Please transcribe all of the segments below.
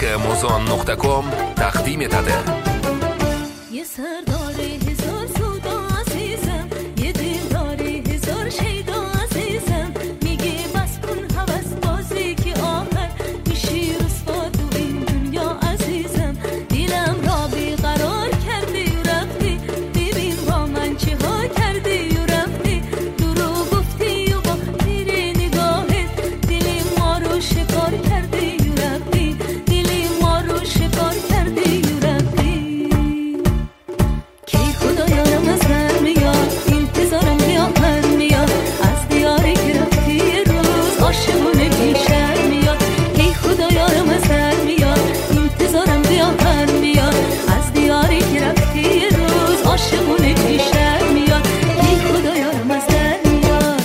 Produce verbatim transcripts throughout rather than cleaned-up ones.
نقطه موزان نقطه کام تقدیم داده. یه سرداری هزار سودا عزیزم، یه دلداری هزار شیدا عزیزم، میگی بس کن هوس بازی که آخر میشی رسوا تو این دنیا عزیزم. دیلم را بیقرار کردی و رفتی، ببین با من چه ها کردی و رفتی. دروغ گفتی و با تیر نگاهت دل ما رو شکار کردی و رفتی، دل ما رو شکار کردی و رفتی. کی خدایانم از در میاد، انتظارم بیاخر میاد، از دیاری که رفتی روز عاشقونه بیشتر میاد. کی خدایانم از در میاد، انتظارم بیاخر میاد، از دیاری که رفتی روز عاشقونه بیشتر میاد. کی خدایانم از در میاد.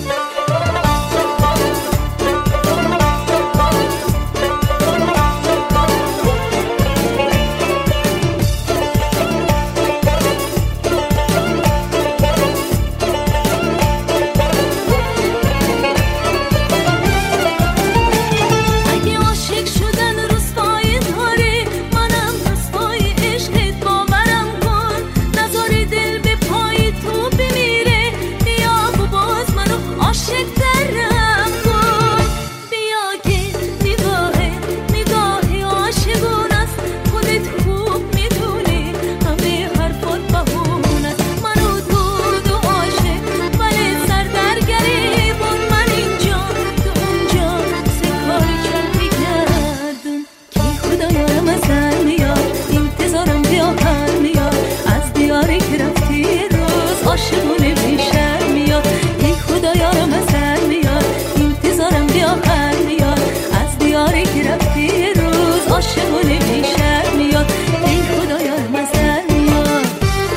اگه عاشق شدن رسوایی داره، منم رسوای عشقت باورم کن. نذاری دل به پای تو بمیره، بیا و باز منو عاشق ترم کن. بیا که نگاهه نگاهی عاشقون است، خودت خوب میدونی همه حرفات بهونه است. منو تو دو عاشق ولی سر در گریبون، من اینجا تو اونجا سکاری چرخی گردون. کی خدایانم از در میاد، انتظارم بیاخر میاد، از دیاری که رفتی روز عاشقونه بیشتر میاد. کی خدایانم از در میاد، انتظارم بیاخر میاد، از دیاری که رفتی روز عاشقونه بیشتر میاد. کی خدایانم از در میاد.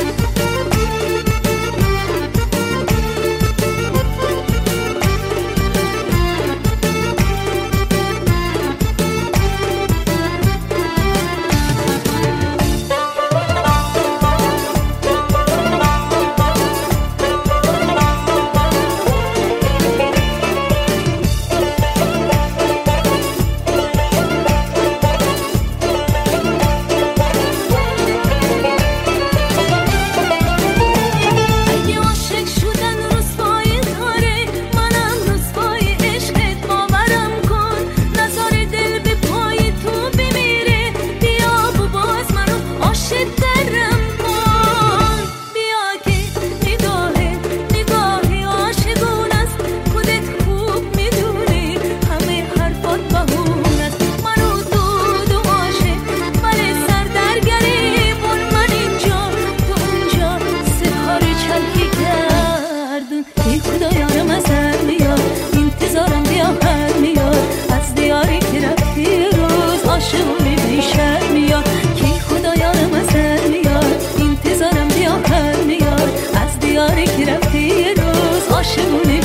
اگه عاشق شدن رسوایی داره، منم رسوای عشقت باورم کن. نذاری دل به پای تو بمیره، بیا و باز منو عاشق ترم کن. بیا که نگاهه نگاهی عاشقون است، خودت خوب میدونی همه حرفات بهونه است. منو تو دو عاشق ولی سر در گریبون، من اینجا تو اونجا سکاری چرخی گردون. کی خدایانم از در میاد، انتظارم بیاخر میاد، از دیاری که رفتی روز عاشقونه بیشتر میاد. کی خدایانم از در میاد، انتظارم بیاخر میاد، از دیاری که رفتی روز عاشقونه